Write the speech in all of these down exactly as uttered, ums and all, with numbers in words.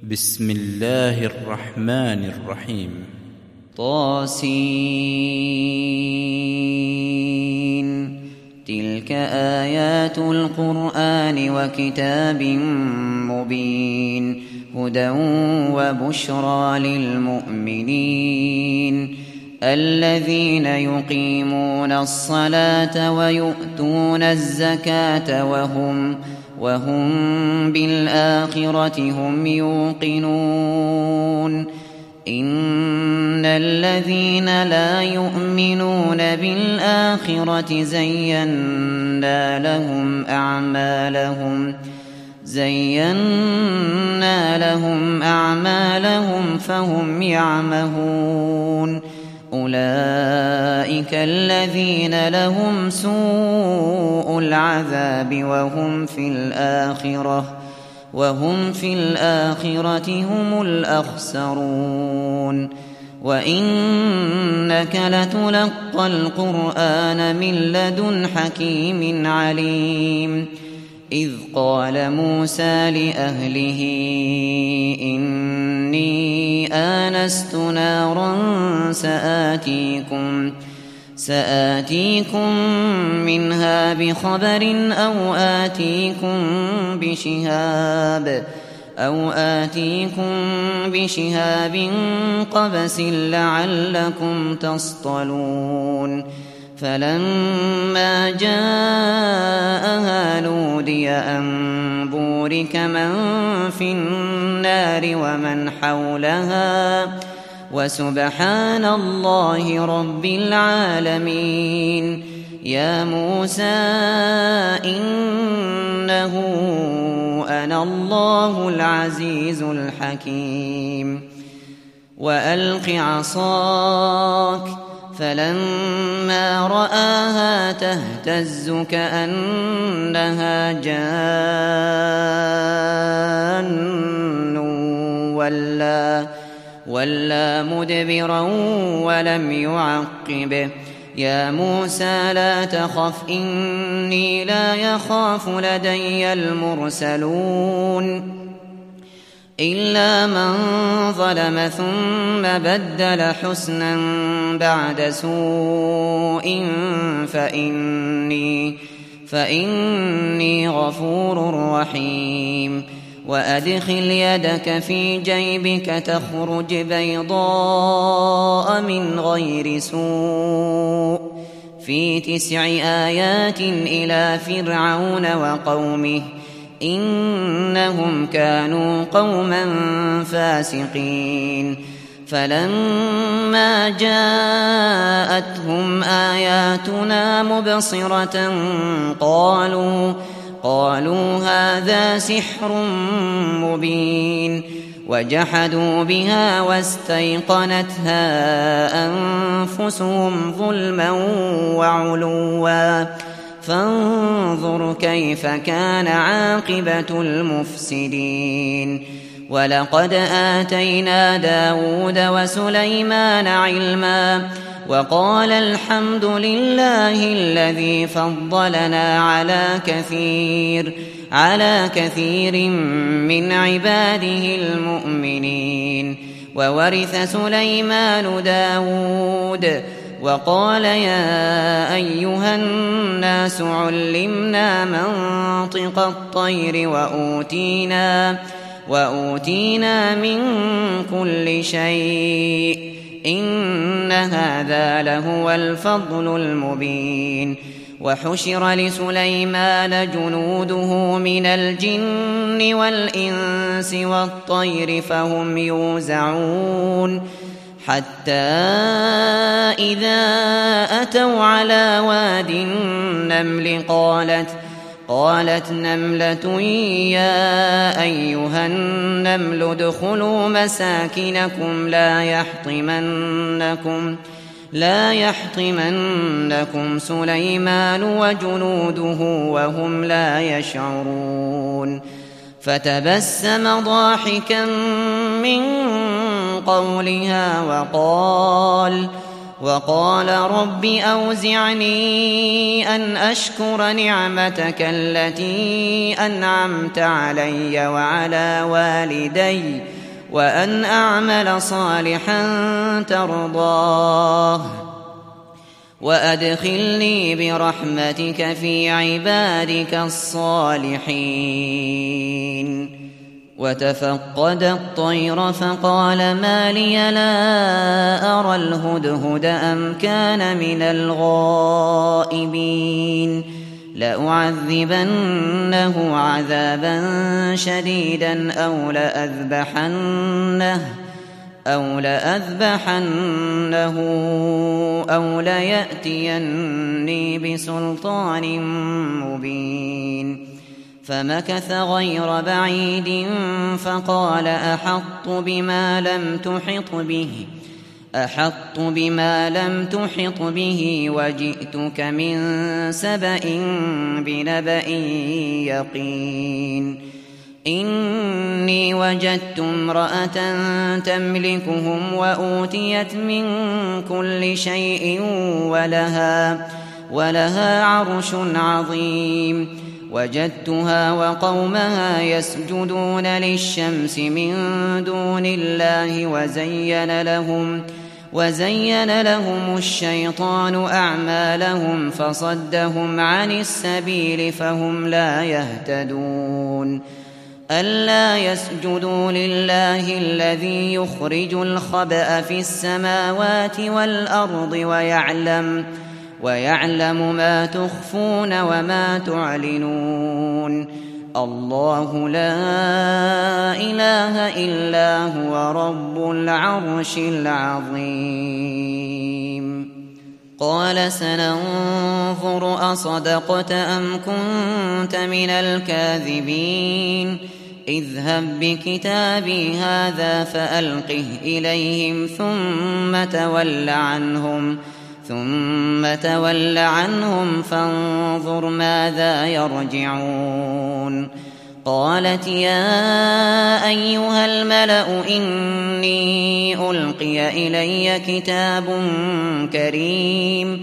بسم الله الرحمن الرحيم. طاسين. تلك آيات القرآن وكتاب مبين، هدى وبشرى للمؤمنين الذين يقيمون الصلاة ويؤتون الزكاة وهم وهم بالآخرة هم يوقنون. إن الذين لا يؤمنون بالآخرة زينا لهم أعمالهم زينا لهم أعمالهم فهم يعمهون. أولئك الذين لهم سوء العذاب وهم في الآخرة وهم في الآخرة هم الأخسرون. وإنك لتلقى القرآن من لدن حكيم عليم. إذ قال موسى لأهله إني آنست نارا سآتيكم سآتيكم منها بخبر أو آتيكم بشهاب أو آتيكم بشهاب قبس لعلكم تصطلون. فلما جاءها نودي أن بورك من في النار ومن حولها وسبحان الله رب العالمين. يا موسى إنه أنا الله العزيز الحكيم. وألق عصاك فلما رآها تهتز كأنها جان ولا ولا مدبرا ولم يعقب. يا موسى لا تخف إني لا يخاف لدي المرسلون. إلا من ظلم ثم بدل حسنا بعد سوء فإني, فإني غفور رحيم. وأدخل يدك في جيبك تخرج بيضاء من غير سوء في تسع آيات إلى فرعون وقومه إنهم كانوا قوما فاسقين. فلما جاءتهم آياتنا مبصرة قالوا قالوا هذا سحر مبين. وجحدوا بها واستيقنتها أنفسهم ظلما وعلوا فانظر كيف كان عاقبة المفسدين. ولقد آتينا داود وسليمان علما وقال الحمد لله الذي فضلنا على كثير على كثير من عباده المؤمنين. وورث سليمان داود وقال يا أيها الناس علمنا منطق الطير وأوتينا, وأوتينا من كل شيء إن هذا لهو الفضل المبين. وحشر لسليمان جنوده من الجن والإنس والطير فهم يوزعون. حتى إذا أتوا على واد النمل قالت قالت نملة يا أيها النمل ادخلوا مساكنكم لا يحطمنكم لا يحطمنكم سليمان وجنوده وهم لا يشعرون. فتبسم ضاحكا من قولها وقال وقال رب أوزعني أن أشكر نعمتك التي أنعمت علي وعلى والدي وأن أعمل صالحا ترضاه وأدخلني برحمتك في عبادك الصالحين. وتفقد الطير فقال ما لي لا أرى الهدهد أم كان من الغائبين لأعذبنه عذابا شديدا أو لأذبحنه أو لأذبحنه أو ليأتيني بسلطان مبين. فمكث غير بعيد فقال أحط بما لم تحط به أحط بما لم تحط به وجئتك من سبأ بنبأ يقين. إني وجدت امرأة تملكهم وأوتيت من كل شيء ولها, ولها عرش عظيم. وجدتها وقومها يسجدون للشمس من دون الله وزين لهم, وزين لهم الشيطان أعمالهم فصدهم عن السبيل فهم لا يهتدون. ألا يسجدوا لله الذي يخرج الخبأ في السماوات والأرض ويعلم ويعلم ما تخفون وما تعلنون. الله لا إله إلا هو رب العرش العظيم. قال سننظر أصدقت أم كنت من الكاذبين اذهب بكتابي هذا فألقه إليهم ثم تول عنهم ثم تول عنهم فانظر ماذا يرجعون. قالت يا أيها الملأ إني ألقي إلي كتاب كريم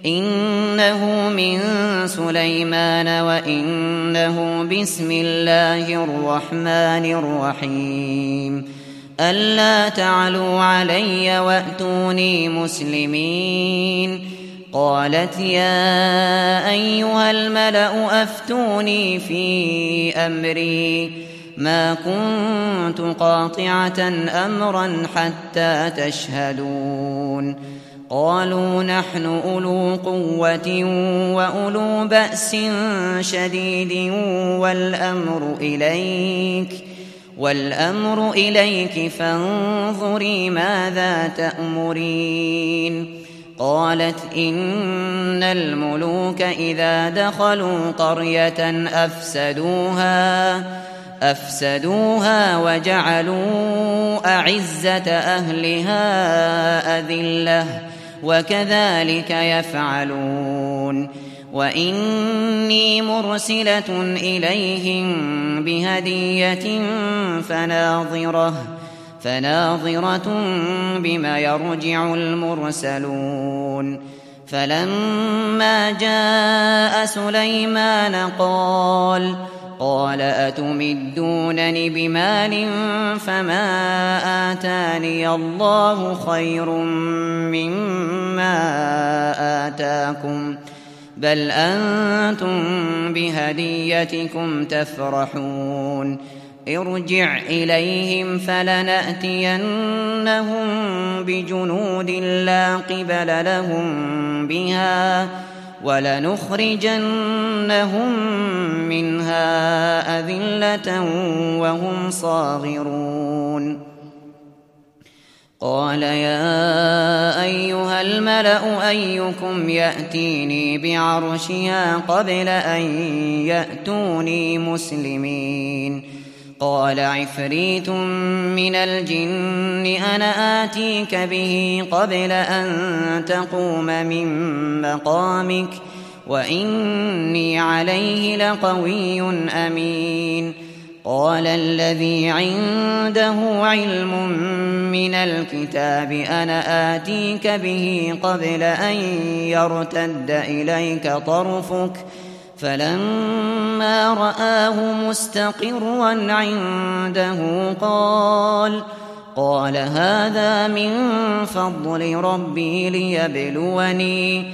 إنه من سليمان وإنه بسم الله الرحمن الرحيم ألا تعلوا علي وأتوني مسلمين. قالت يا أيها الملأ أفتوني في أمري ما كنت قاطعة أمرا حتى تشهدون. قالوا نحن أولو قوة وأولو بأس شديد والأمر إليك والأمر إليك فانظري ماذا تأمرين. قالت إن الملوك إذا دخلوا قرية أفسدوها أفسدوها وجعلوا أعزة أهلها أذلة وكذلك يفعلون. وإني مرسلة إليهم بهدية فناظرة فناظرة بما يرجع المرسلون. فلما جاء سليمان قال قال أتمدونني بمال فما آتاني الله خير مما آتاكم بل أنتم بهديتكم تفرحون. ارجع إليهم فلنأتينهم بجنود لا قبل لهم بها ولنخرجنهم منها أذلة وهم صاغرون. قال يا أيها الملأ أيكم يأتيني بعرشها قبل أن يأتوني مسلمين. قال عفريت من الجن أنا آتيك به قبل أن تقوم من مقامك وإني عليه لقوي أمين. قال الذي عنده علم من الكتاب أنا آتيك به قبل أن يرتد إليك طرفك فلما رآه مستقرا عنده قال قال هذا من فضل ربي ليبلوني,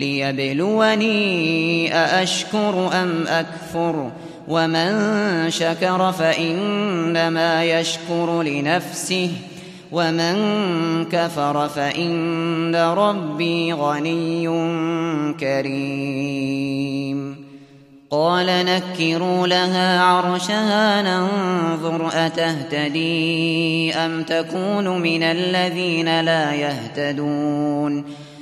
ليبلوني أأشكر أم أكفر ومن شكر فإنما يشكر لنفسه ومن كفر فإن ربي غني كريم. قال نكروا لها عرشها ننظر أتهتدي أم تكون من الذين لا يهتدون.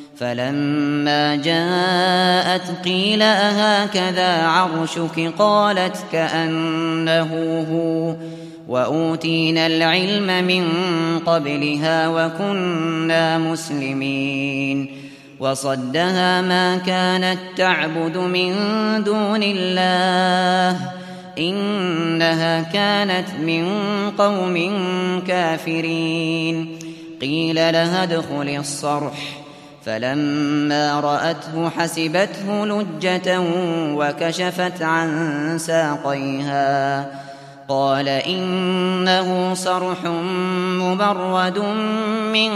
فلما جاءت قيل أهكذا عرشك قالت كأنه هو وأوتينا العلم من قبلها وكنا مسلمين. وصدها ما كانت تعبد من دون الله إنها كانت من قوم كافرين. قيل لها ادخل الصرح فلما رأته حسبته لجة وكشفت عن ساقيها قال إنه صرح مبرد من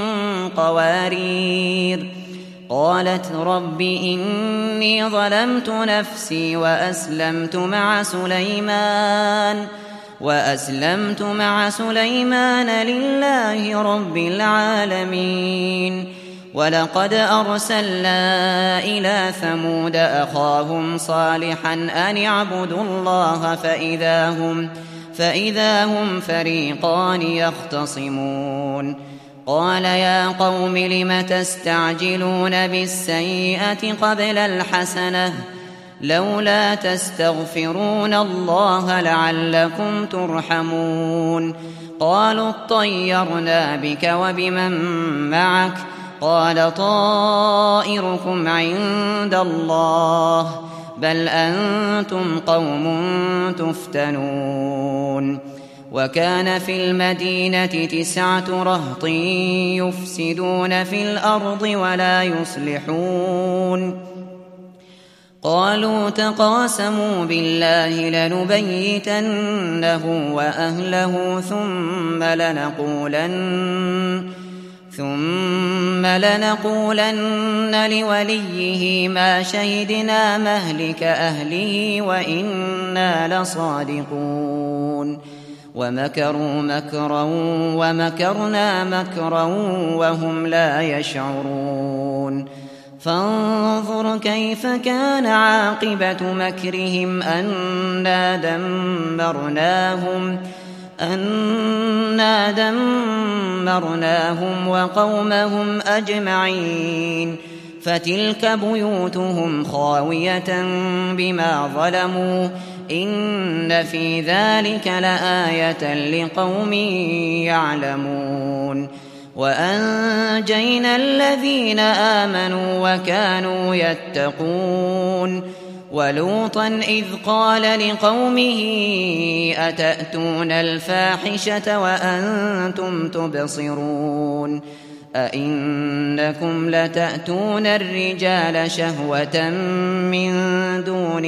قوارير. قالت رب إني ظلمت نفسي وأسلمت مع سليمان وأسلمت مع سليمان لله رب العالمين. ولقد أرسلنا إلى ثمود أخاهم صالحا أن اعبدوا الله فإذا هم, فإذا هم فريقان يختصمون. قال يا قوم لم تستعجلون بالسيئة قبل الحسنة لولا تستغفرون الله لعلكم ترحمون. قالوا اطيرنا بك وبمن معك قال طائركم عند الله بل أنتم قوم تفتنون. وكان في المدينة تسعة رهط يفسدون في الأرض ولا يصلحون. قالوا تقاسموا بالله لنبيتنه وأهله ثم لنقولن ثم لنقولن لوليه ما شهدنا مهلك أهله وإنا لصادقون. ومكروا مكرا ومكرنا مكرا وهم لا يشعرون. فانظر كيف كان عاقبة مكرهم أنا دمرناهم أنا دمرناهم وقومهم أجمعين. فتلك بيوتهم خاوية بما ظلموا إن في ذلك لآية لقوم يعلمون. وأنجينا الذين آمنوا وكانوا يتقون. ولوطا إذ قال لقومه أتأتون الفاحشة وأنتم تبصرون أئنكم لتأتون الرجال شهوة من دون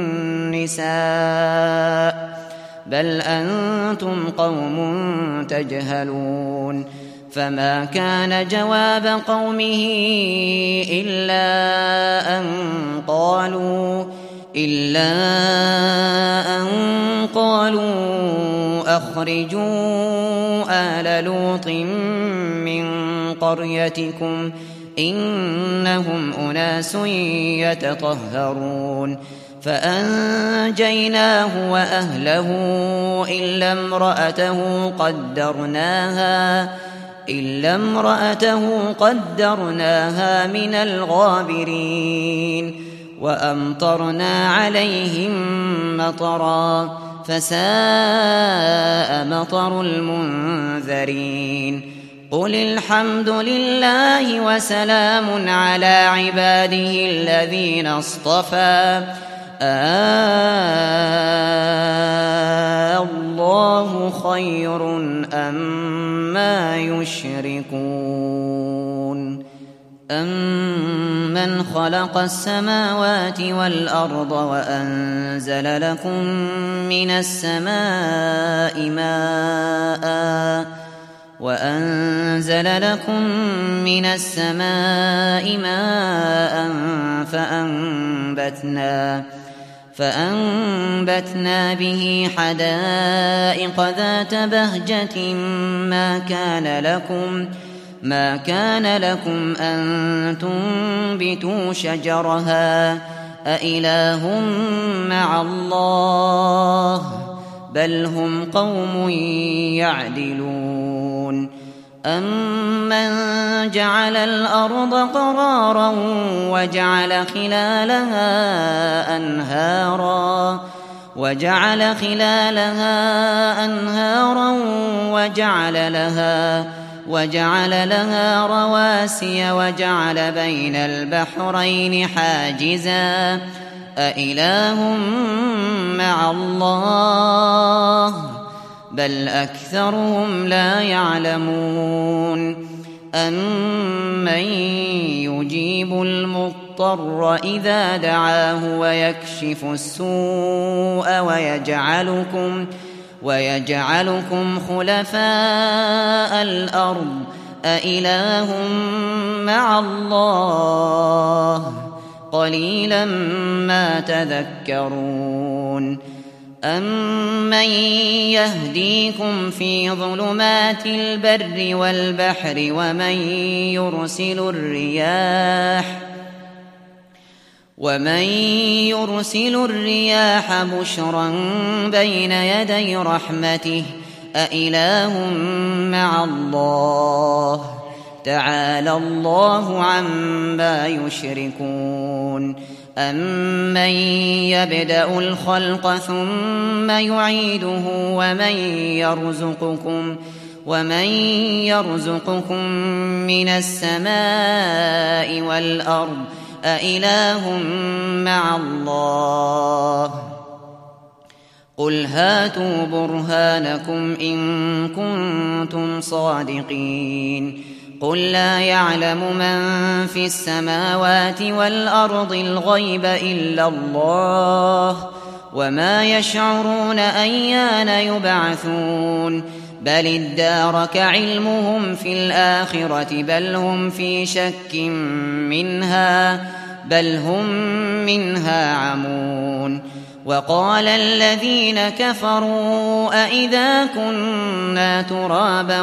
النساء بل أنتم قوم تجهلون. فما كان جواب قومه إلا أن قالوا إلا أن قالوا أخرجوا آل لوط من قريتكم إنهم أناس يتطهرون. فأنجيناه وأهله إلا امرأته قدرناها إلا امرأته قدرناها من الغابرين. وأمطرنا عليهم مطرا فساء مطر المنذرين. قل الحمد لله وسلام على عباده الذين اصطفى الله خير أما يشركون. أمن خلق السماوات والأرض وأنزل لكم من السماء ماء وأنزل لكم من السماء ماء فأنبتنا فأنبتنا به حدائق ذات بهجة ما كان لكم ما كان لكم أن تنبتوا شجرها أإله مع الله بل هم قوم يعدلون أمن جعل الأرض قرارا وجعل خلالها أنهارا وجعل خلالها أنهارا وجعل لها وجعل لها رواسي وجعل بين البحرين حاجزا أإله مع الله بل أكثرهم لا يعلمون أمن يجيب المضطر إذا دعاه ويكشف السوء ويجعلكم ويجعلكم خلفاء الأرض أإله مع الله قليلا ما تذكرون أمن يهديكم في ظلمات البر والبحر ومن يرسل الرياح ومن يرسل الرياح بشرا بين يدي رحمته أإله مع الله تعالى الله عما يشركون أمن يبدأ الخلق ثم يعيده ومن يرزقكم ومن يرزقكم من السماء والأرض أإله مع الله قل هاتوا برهانكم إن كنتم صادقين قل لا يعلم من في السماوات والأرض الغيب إلا الله وما يشعرون أيان يبعثون بل ادارك علمهم في الآخرة بل هم في شك منها بل هم منها عمون وقال الذين كفروا أئذا كنا ترابا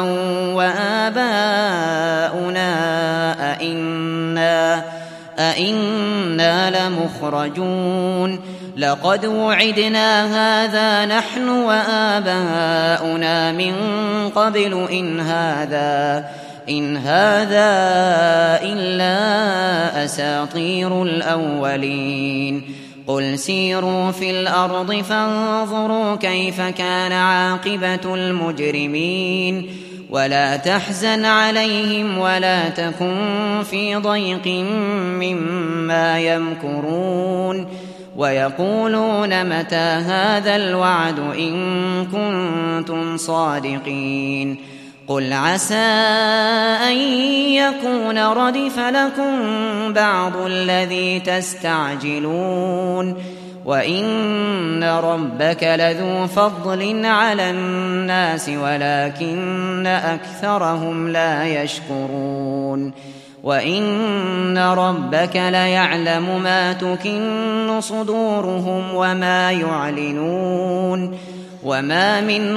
وآباؤنا أئنا, أئنا لمخرجون لقد وعدنا هذا نحن وآباؤنا من قبل إن هذا إن هذا إلا أساطير الأولين قل سيروا في الأرض فانظروا كيف كان عاقبة المجرمين ولا تحزن عليهم ولا تكن في ضيق مما يمكرون ويقولون متى هذا الوعد إن كنتم صادقين قل عسى أن يكون ردف لكم بعض الذي تستعجلون وإن ربك لذو فضل على الناس ولكن أكثرهم لا يشكرون وإن ربك ليعلم ما تكن صدورهم وما يعلنون وما من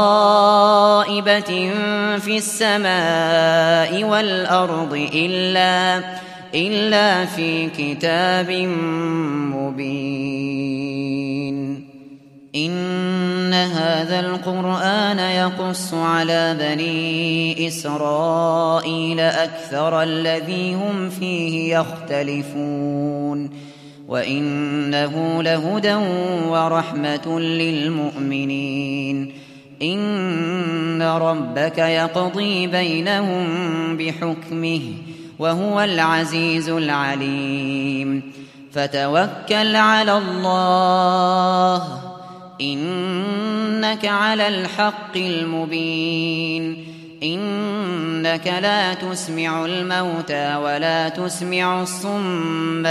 غائبة في السماء والأرض إلا, إلا في كتاب مبين إن هذا القرآن يقص على بني إسرائيل أكثر الذي هم فيه يختلفون وإنه لهدى ورحمة للمؤمنين إن ربك يقضي بينهم بحكمه وهو العزيز العليم فتوكل على الله إنك على الحق المبين إنك لا تسمع الموتى ولا تسمع الصم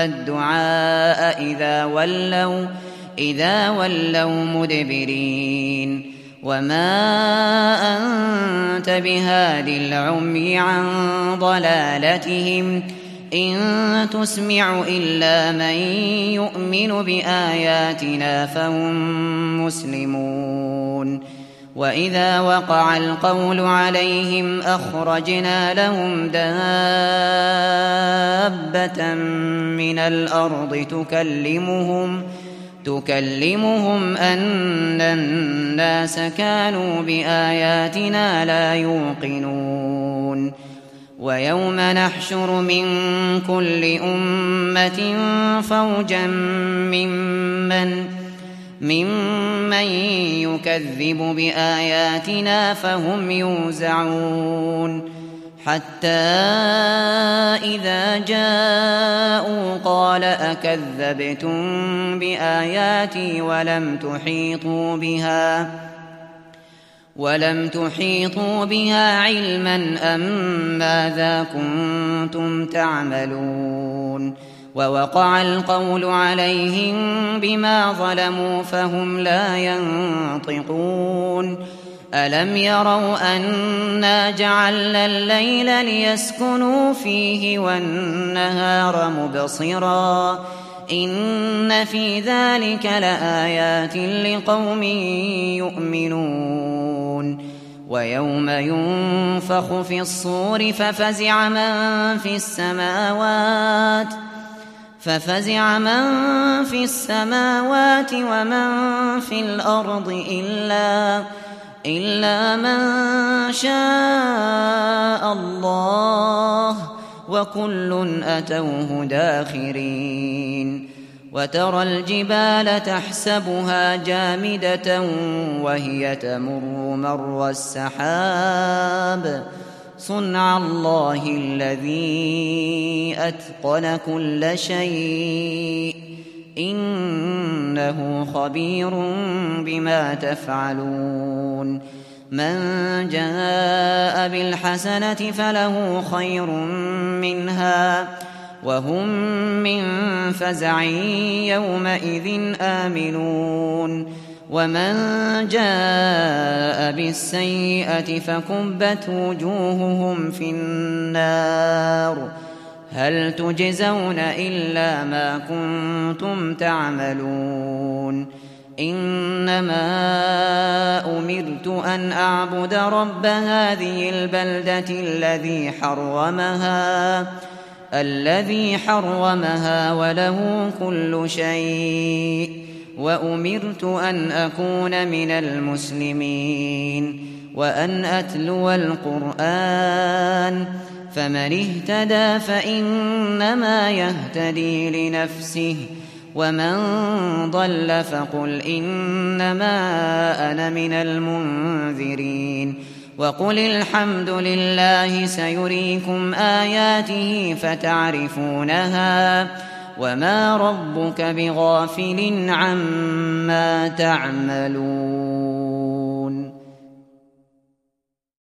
الدعاء إذا ولوا, إذا ولوا مدبرين وما أنت بهاد العمي عن ضلالتهم إن تسمع إلا من يؤمن بآياتنا فهم مسلمون وإذا وقع القول عليهم أخرجنا لهم دابة من الأرض تكلمهم تكلمهم أن الناس كانوا بآياتنا لا يوقنون ويوم نحشر من كل أمة فوجا ممن ممن يكذب بآياتنا فهم يوزعون حتى إذا جاءوا قال أكذبتم بآياتي ولم تحيطوا بها ولم تحيطوا بها علما أم ماذا كنتم تعملون ووقع القول عليهم بما ظلموا فهم لا ينطقون ألم يروا أنا جعلنا الليل ليسكنوا فيه والنهار مبصرا إن في ذلك لآيات لقوم يؤمنون ويوم ينفخ في الصور ففزع من في السماوات ففزع من في السماوات ومن في الأرض إلا إلا من شاء الله وكل أتوه داخرين وترى الجبال تحسبها جامدة وهي تمر مر السحاب صنع الله الذي أتقن كل شيء إنه خبير بما تفعلون من جاء بالحسنة فله خير منها وهم من فزع يومئذ آمنون ومن جاء بالسيئة فكبت وجوههم في النار هل تجزون إلا ما كنتم تعملون إنما أمرت أن أعبد رب هذه البلدة الذي حرمها الذي حرمها وله كل شيء وأمرت أن أكون من المسلمين وأن أتلو القرآن فمن اهتدى فإنما يهتدي لنفسه ومن ضل فقل إنما أنا من المنذرين وقل الحمد لله سيريكم آياته فتعرفونها وما ربك بغافل عما تعملون